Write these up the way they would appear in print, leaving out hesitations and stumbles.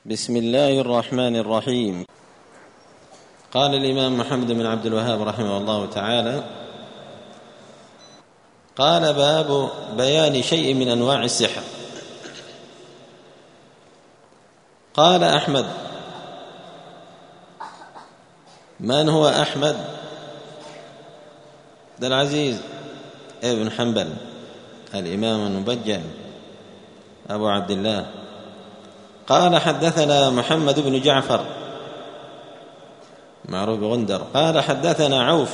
بسم الله الرحمن الرحيم. قال الإمام محمد بن عبد الوهاب رحمه الله تعالى: قال: باب بيان شيء من أنواع السحر. قال أحمد. من هو أحمد؟ عبد العزيز ابن حنبل الإمام المبجل أبو عبد الله. قال: حدثنا محمد بن جعفر معروف بغندر. قال: حدثنا عوف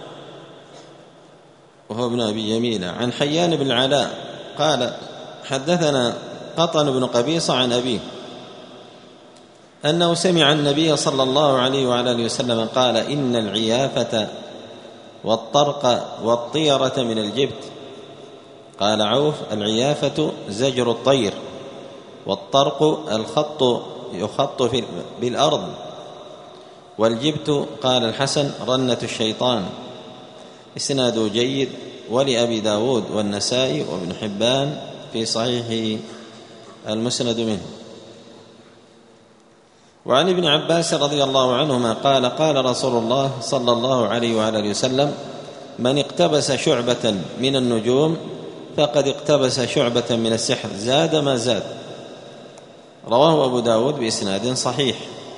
وهو ابن أبي جميلة عن حيان بن العلاء قال: حدثنا قطن بن قبيصة عن أبيه أنه سمع النبي صلى الله عليه وعلى آله وسلم قال: إن العيافة والطرق والطيرة من الجبت. قال عوف: العيافة زجر الطير، والطرق الخط يخط بالأرض، والجبت قال الحسن رنة الشيطان. إسناده جيد، ولأبي داود والنسائي وابن حبان في صحيحه المسند منه. وعن ابن عباس رضي الله عنهما قال: قال رسول الله صلى الله عليه وآله وسلم: من اقتبس شعبة من النجوم فقد اقتبس شعبة من السحر زاد ما زاد. رواه أبو داود بإسناد صحيح.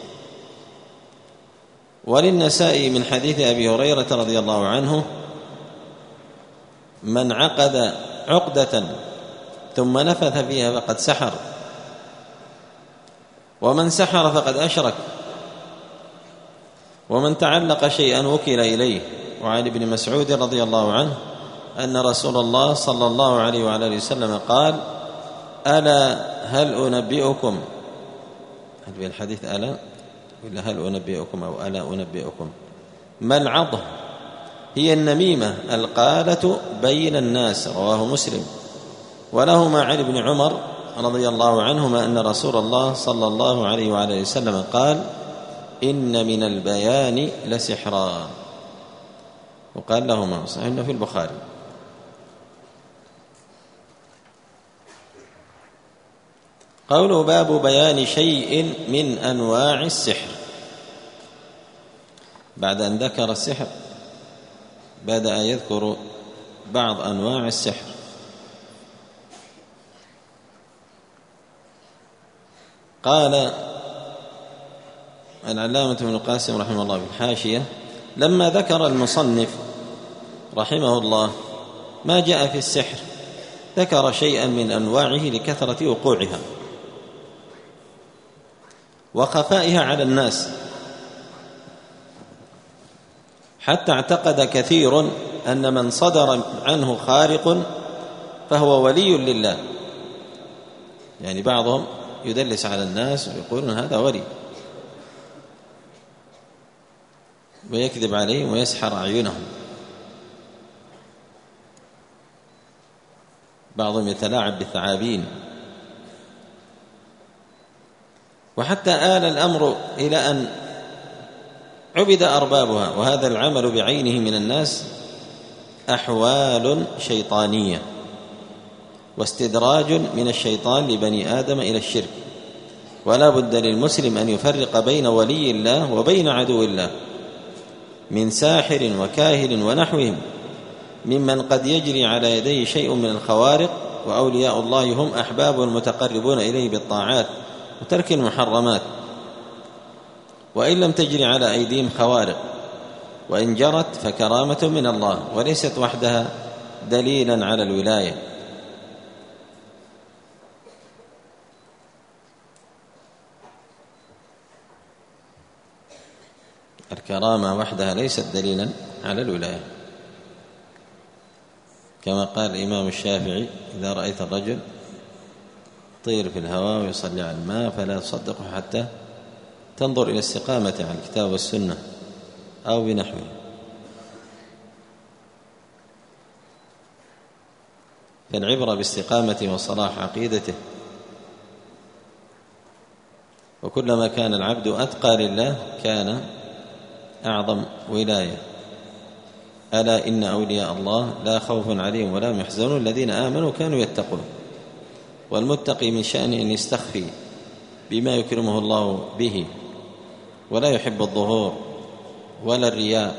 وللنسائي من حديث أبي هريرة رضي الله عنه: من عقد عقدة ثم نفث فيها فقد سحر، ومن سحر فقد أشرك، ومن تعلق شيئا وكل إليه. وعن ابن مسعود رضي الله عنه أن رسول الله صلى الله عليه وعلى آله وسلم قال: ألا هل أنبئكم، هل في الحديث ألا ولا هل أنبئكم أو ألا أنبئكم؟ ما العضه؟ هي النميمة القالة بين الناس. رواه مسلم. ولهما عن ابن عمر رضي الله عنهما أن رسول الله صلى الله عليه وعلى وسلم قال: إن من البيان لسحرا. وقال لهما صحيح في البخاري. قوله باب بيان شيء من أنواع السحر. بعد أن ذكر السحر بدأ يذكر بعض أنواع السحر. قال العلامة ابن القاسم رحمه الله في الحاشية: لما ذكر المصنف رحمه الله ما جاء في السحر ذكر شيئا من أنواعه لكثرة وقوعها وخفائها على الناس، حتى اعتقد كثير أن من صدر عنه خارق فهو ولي لله. يعني بعضهم يدلس على الناس ويقولون هذا ولي، ويكذب عليهم ويسحر أعينهم. بعضهم يتلاعب بالثعابين. وحتى آل الأمر إلى أن عبد أربابها، وهذا العمل بعينه من الناس أحوال شيطانية واستدراج من الشيطان لبني آدم إلى الشرك. ولا بد للمسلم أن يفرق بين ولي الله وبين عدو الله من ساحر وكاهن ونحوهم، ممن قد يجري على يديه شيء من الخوارق، وأولياء الله هم أحباب المتقربون إليه بالطاعات وترك المحرمات، وإن لم تجري على أيديهم خوارق، وإن جرت فكرامة من الله وليست وحدها دليلا على الولاية. الكرامة وحدها ليست دليلا على الولاية، كما قال الإمام الشافعي: إذا رأيت الرجل طير في الهواء ويصلي على الماء فلا تصدقه حتى تنظر إلى استقامة على الكتاب والسنة أو بنحوه. فالعبرة باستقامة وصلاح عقيدته. وكلما كان العبد أتقى لله كان أعظم ولاية. ألا إن أولياء الله لا خوف عليهم ولا هم يحزنون الذين آمنوا كانوا يتقون. والمتقي من شأنه أن يستخفي بما يكرمه الله به، ولا يحب الظهور ولا الرياء.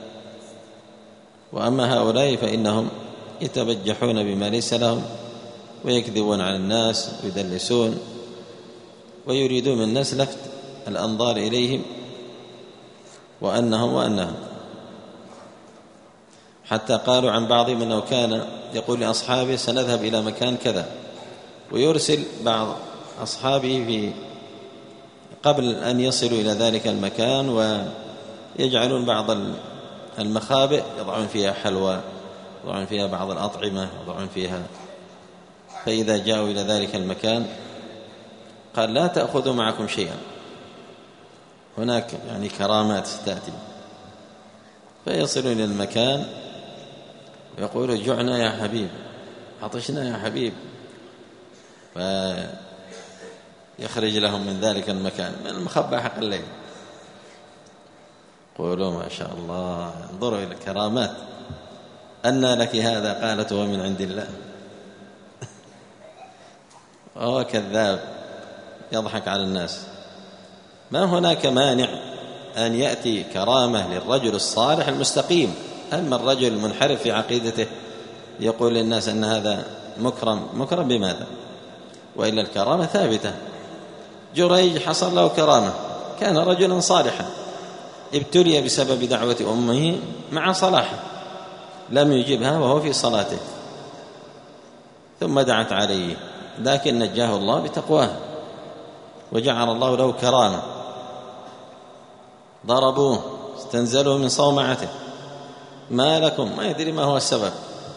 وأما هؤلاء فإنهم يتبجحون بما ليس لهم، ويكذبون على الناس ويدلسون، ويريدون من الناس لفت الأنظار إليهم وأنهم حتى قالوا عن بعضهم أنه كان يقول لأصحابه سنذهب إلى مكان كذا، ويرسل بعض أصحابه قبل أن يصلوا إلى ذلك المكان، ويجعلون بعض المخابئ يضعون فيها حلوى، يضعون فيها بعض الأطعمة، يضعون فيها. فإذا جاءوا إلى ذلك المكان قال لا تأخذوا معكم شيئا، هناك يعني كرامات تأتي. فيصلون إلى المكان ويقولوا جعنا يا حبيب، عطشنا يا حبيب، فيخرج لهم من ذلك المكان من المخبأ حق الليل. قولوا ما شاء الله، انظروا إلى الكرامات. أنى لك هذا؟ قالت هو من عند الله. وهو كذاب يضحك على الناس. ما هناك مانع أن يأتي كرامة للرجل الصالح المستقيم. أما الرجل المنحرف في عقيدته يقول للناس أن هذا مكرم بماذا؟ وإلا الكرامة ثابتة. جريج حصل له كرامة، كان رجلا صالحا، ابتلي بسبب دعوة أمه مع صلاحه، لم يجبها وهو في صلاته، ثم دعت عليه، لكن نجاه الله بتقواه وجعل الله له كرامة. ضربوه، استنزلوا من صومعته، ما لكم؟ ما يدري ما هو السبب.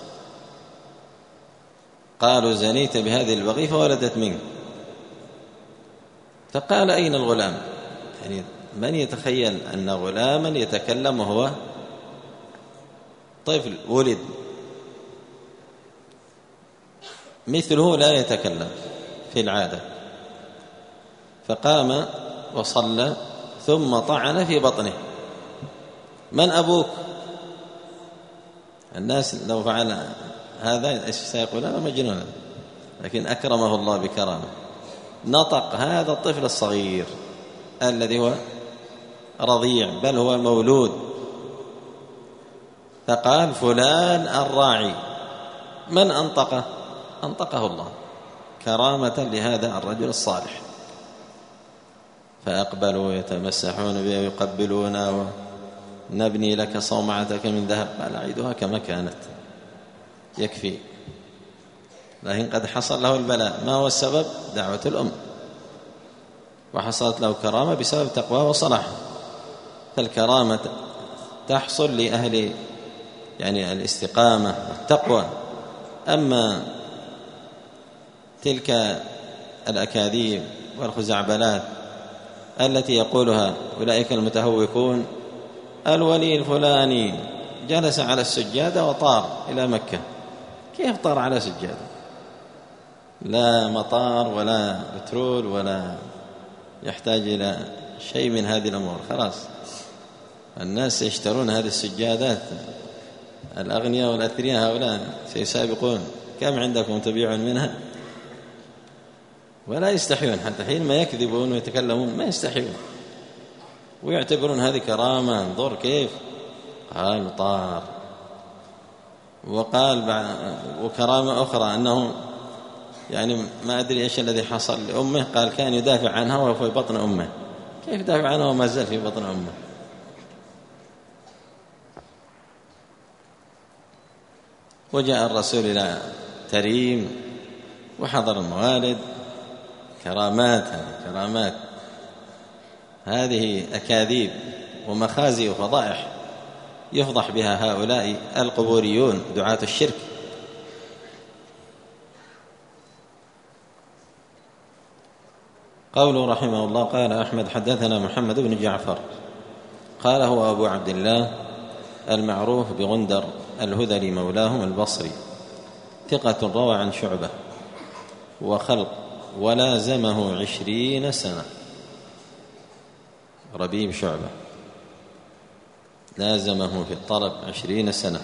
قالوا زنيت بهذه البغي فولدت منك. فقال أين الغلام؟ يعني من يتخيل أن غلاما يتكلم وهو طفل ولد؟ مثله لا يتكلم في العادة. فقام وصلى ثم طعن في بطنه. من أبوك؟ الناس لو فعل هذا سيقول أنا مجنون، لكن أكرمه الله بكرامه. نطق هذا الطفل الصغير الذي هو رضيع، بل هو مولود، فقال فلان الراعي. من أنطقه؟ أنطقه الله كرامة لهذا الرجل الصالح. فأقبلوا يتمسحون به ويقبلون، ونبني لك صومعتك من ذهب، قال أعيدها كما كانت يكفي. لكن قد حصل له البلاء. ما هو السبب؟ دعوة الأم، وحصلت له كرامة بسبب تقواه وصلاحه. فالكرامة تحصل لأهل يعني الاستقامة والتقوى. أما تلك الأكاذيب والخزعبلات التي يقولها أولئك المتهوكون، الولي الفلاني جلس على السجادة وطار إلى مكة. كيف طار على سجادة؟ لا مطار ولا بترول ولا يحتاج إلى شيء من هذه الأمور. خلاص الناس يشترون هذه السجادات، الأغنياء والأثرياء هؤلاء سيسابقون. كم عندكم تبيعون منها؟ ولا يستحيون، حتى حينما يكذبون ويتكلمون ما يستحيون، ويعتبرون هذه كرامة. انظر كيف قال طار. وقال وكرامة أخرى أنه يعني ما أدري إيش الذي حصل لأمه، قال كان يدافع عنها وهو في بطن أمه. كيف يدافع عنها وما زال في بطن أمه؟ وجاء الرسول إلى تريم وحضر الموالد. كرامات هذه أكاذيب ومخازي وفضائح يفضح بها هؤلاء القبوريون دعاة الشرك. قوله رحمه الله قال أحمد حدثنا محمد بن جعفر قال هو أبو عبد الله المعروف بغندر الهذلي مولاهم البصري، ثقة روى عن شعبة وخلق، ولازمه 20 سنة. ربيب شعبة لازمه في الطلب 20 سنة،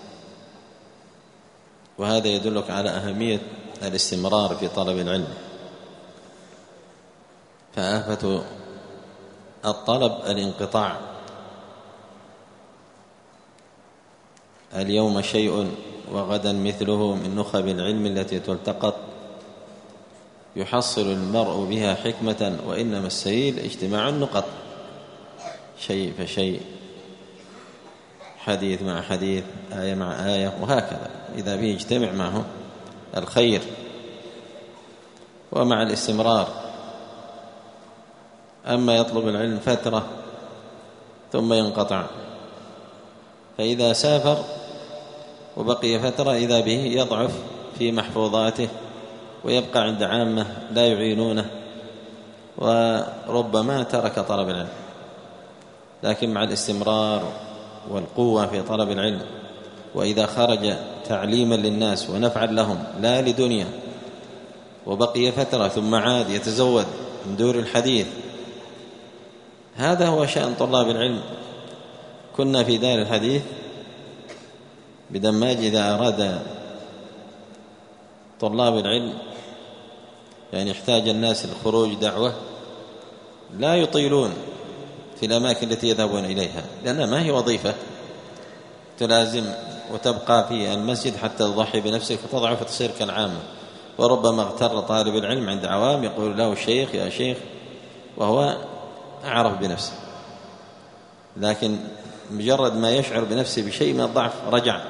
وهذا يدلك على أهمية الاستمرار في طلب العلم. فآفة الطلب الانقطاع. اليوم شيء وغدا مثله من نخب العلم التي تلتقط، يحصل المرء بها حكمة، وإنما السبيل اجتماع النقط، شيء فشيء، حديث مع حديث، آية مع آية، وهكذا إذا به يجتمع معه الخير. ومع الاستمرار. أما يطلب العلم فترة ثم ينقطع، فإذا سافر وبقي فترة إذا به يضعف في محفوظاته ويبقى عند عامة لا يعينونه، وربما ترك طلب العلم. لكن مع الاستمرار والقوة في طلب العلم، وإذا خرج تعليما للناس ونفعا لهم لا لدنيا، وبقي فترة ثم عاد يتزود من دور الحديث، هذا هو شأن طلاب العلم. كنا في دار الحديث بدماج إذا أراد طلاب العلم يعني يحتاج الناس للخروج دعوة لا يطيلون في الأماكن التي يذهبون إليها، لأنها ما هي وظيفة تلازم وتبقى في المسجد حتى تضحي بنفسك فتضعف وتصير كالعامة. وربما اغتر طالب العلم عند عوام يقول له الشيخ يا شيخ وهو أعرف بنفسه، لكن مجرد ما يشعر بنفسه بشيء من الضعف رجع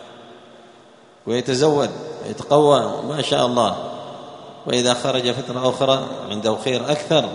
ويتزود يتقوى ما شاء الله، وإذا خرج فترة أخرى عنده خير أكثر.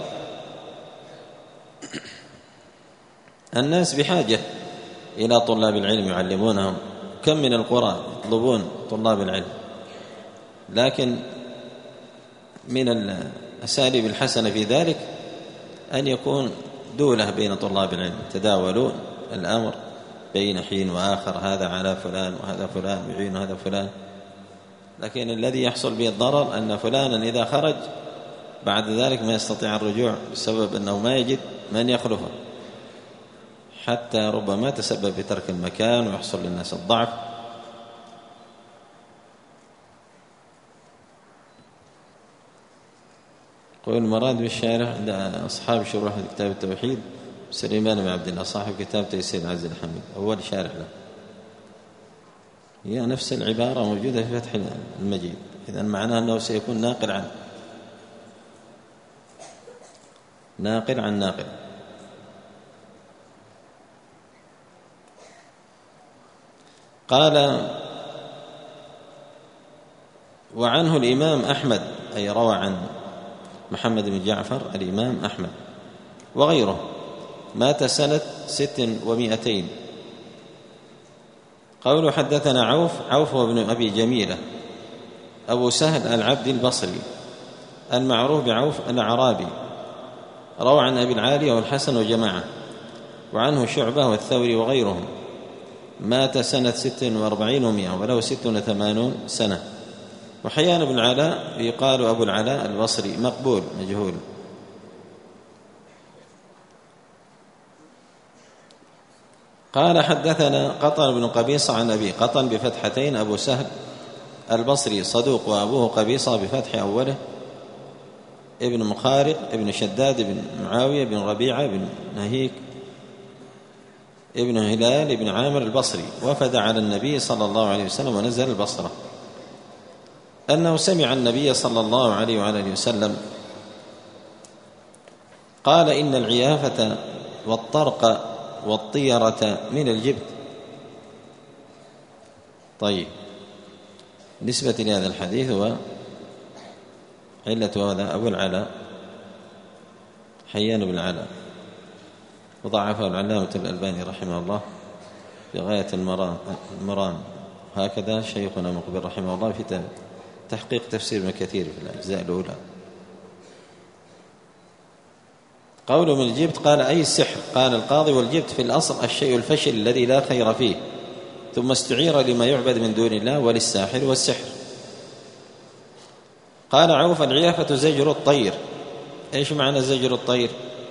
الناس بحاجة إلى طلاب العلم يعلمونهم، كم من القرى يطلبون طلاب العلم، لكن من الأساليب الحسنة في ذلك أن يكون دولة بين طلاب العلم، تداولون الأمر بين حين وآخر، هذا على فلان وهذا فلان يعين هذا فلان. لكن الذي يحصل به الضرر أن فلانا إذا خرج بعد ذلك ما يستطيع الرجوع بسبب أنه ما يجد من يخلفه، حتى ربما تسبب في ترك المكان ويحصل للناس الضعف. قول المراد بالشارح عند أصحاب شروح كتاب التوحيد سليمان بن عبد الله صاحب كتاب تيسير العزيز الحميد، أول شارح له، هي نفس العبارة موجودة في فتح المجيد، إذن معناه أنه سيكون ناقل عن ناقل. قال وعنه الإمام أحمد، أي روى عن محمد بن جعفر الإمام أحمد وغيره، مات سنة 600. قوله حدثنا عوف هو ابن أبي جميلة أبو سهل العبد البصري المعروف بعوف الأعرابي، روى عن أبي العالية والحسن وجماعة، وعنه شعبة والثوري وغيرهم، مات سنة 46 و100 وله 86 سنة. وحيان بن العلاء يقال أبو العلاء البصري، مقبول مجهول. قال حدثنا قطن بن قبيصة عن أبي قطن بفتحتين أبو سهل البصري صدوق، وأبوه قبيصة بفتح أوله ابن مخارق ابن شداد بن معاوية بن ربيعة بن نهيك ابن هلال ابن عامر البصري، وفد على النبي صلى الله عليه وسلم ونزل البصرة، أنه سمع النبي صلى الله عليه وآله وسلم قال إن العيافة والطرق والطيرة من الجبت. طيب، نسبة لهذا الحديث وعلة هذا أبو العلاء حيان بن العلاء، وضعفه العلامة الألباني رحمه الله في غاية المرام، هكذا شيخنا مقبل رحمه الله في تحقيق تفسير ابن كثير في الأجزاء الأولى. قوله من الجبت قال أي السحر، قال القاضي والجبت في الأصل الشيء الفشل الذي لا خير فيه، ثم استعير لما يعبد من دون الله وللساحر والسحر. قال عوف العيافة زجر الطير. إيش معنى زجر الطير؟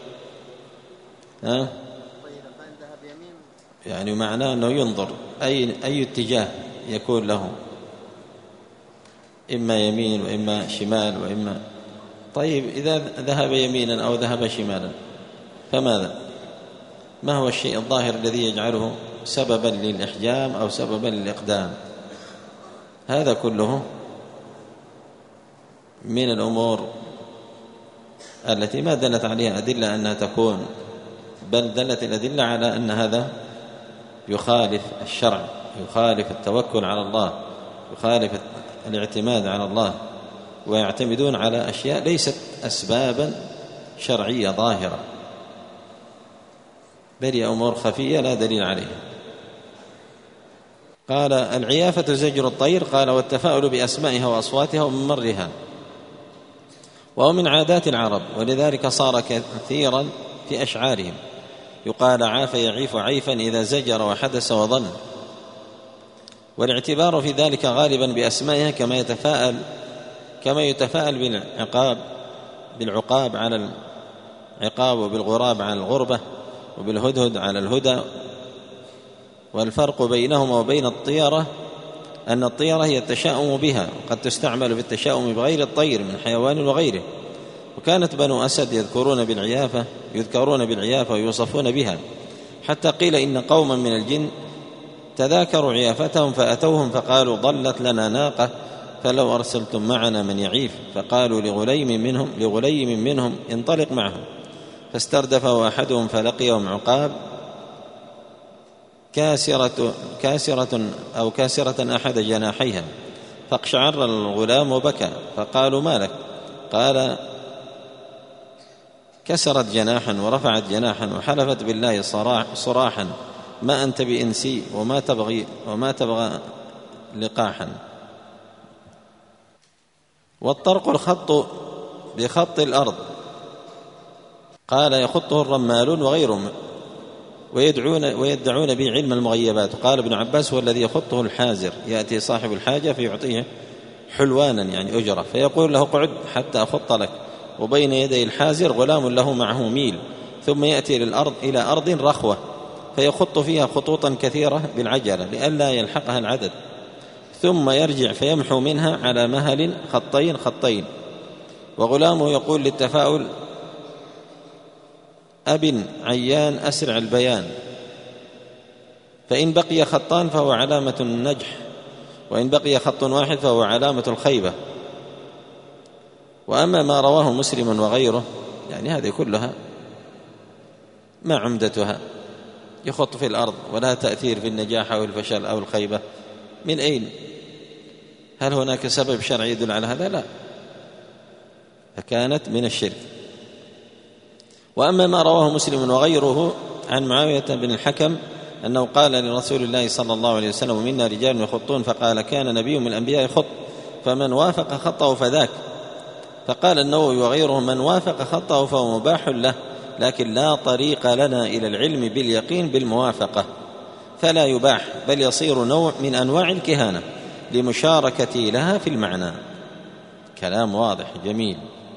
يعني معناه أنه ينظر أي اتجاه يكون له، إما يمين وإما شمال وإما طيب إذا ذهب يمينا أو ذهب شمالا فماذا؟ ما هو الشيء الظاهر الذي يجعله سببا للإحجام أو سببا للإقدام؟ هذا كله من الأمور التي ما دلت عليها أدلة أنها تكون، بل دلت الأدلة على أن هذا يخالف الشرع، يخالف التوكل على الله، يخالف الاعتماد على الله، ويعتمدون على أشياء ليست أسبابا شرعية ظاهرة، بل هي أمور خفية لا دليل عليها. قال: العيافة زجر الطير. قال: والتفاؤل بأسمائها وأصواتها وممرها، وهو من عادات العرب، ولذلك صار كثيرا في أشعارهم، يقال: عاف يعيف عيفا إذا زجر وحدث وظن. والاعتبار في ذلك غالبا بأسمائها، كما يتفاءل بالعقاب على العقاب، وبالغراب على الغربة، وبالهدهد على الهدى. والفرق بينهما وبين الطيرة أن الطيرة هي التشاؤم بها، وقد تستعمل بالتشاؤم بغير الطير من حيوان وغيره. وكانت بنو أسد يذكرون بالعيافة ويوصفون بها، حتى قيل إن قوما من الجن تذاكروا عيافتهم فأتوهم فقالوا: ضلت لنا ناقة فلو أرسلتم معنا من يعيف. فقالوا لغليم منهم: انطلق معهم. فاستردفه أحدهم فلقيهم عقاب كاسرة أحد جناحيها، فاقشعر الغلام وبكى. فقالوا: ما لك؟ قال: كسرت جناحا ورفعت جناحا وحلفت بالله صراحا: ما أنت بإنسي وما تبغى لقاحا. والطرق الخط بخط الأرض. قال: يخطه الرمالون وغيرهم ويدعون به علم المغيبات. قال ابن عباس: هو الذي يخطه الحازر، يأتي صاحب الحاجة فيعطيه حلوانا يعني أجرة، فيقول له: قعد حتى أخط لك. وبين يدي الحازر غلام له معه ميل، ثم يأتي إلى أرض رخوة فيخط فيها خطوطا كثيرة بالعجلة لئلا يلحقها العدد، ثم يرجع فيمحو منها على مهل خطين. وغلامه يقول للتفاؤل: أب عيان أسرع البيان. فإن بقي خطان فهو علامة النجح، وإن بقي خط واحد فهو علامة الخيبة. وأما ما رواه مسلم وغيره، يعني هذه كلها ما عمدتها، يخط في الأرض ولا تأثير في النجاح أو الفشل أو الخيبة. من أين؟ هل هناك سبب شرعي يدل على هذا؟ لا، فكانت من الشرك. وأما ما رواه مسلم وغيره عن معاوية بن الحكم أنه قال لرسول الله صلى الله عليه وسلم: منا رجال يخطون، فقال: كان نبي من الأنبياء يخط، فمن وافق خطه فذاك. فقال النووي وغيره: من وافق خطه فهو مباح له، لكن لا طريق لنا إلى العلم باليقين بالموافقة، فلا يباح، بل يصير نوع من أنواع الكهانة لمشاركتي لها في المعنى. كلام واضح جميل.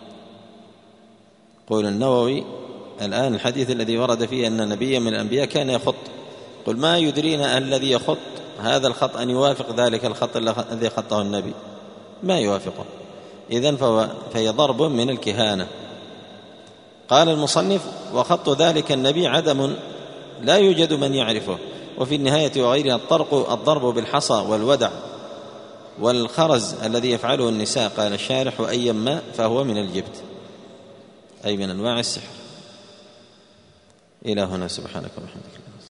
قول النووي: الآن الحديث الذي ورد فيه أن نبيا من الأنبياء كان يخط، قل ما يدرينا الذي يخط هذا الخط أن يوافق ذلك الخط الذي خطه النبي، ما يوافقه، إذن فهي ضرب من الكهانة. قال المصنف: وخط ذلك النبي عدم لا يوجد من يعرفه. وفي النهاية وغيرها الضرب بالحصى والودع والخرز الذي يفعله النساء. قال الشارح: وأيما فهو من الجبت، أي من أنواع السحر. إلى هنا، سبحانك وبحمدك.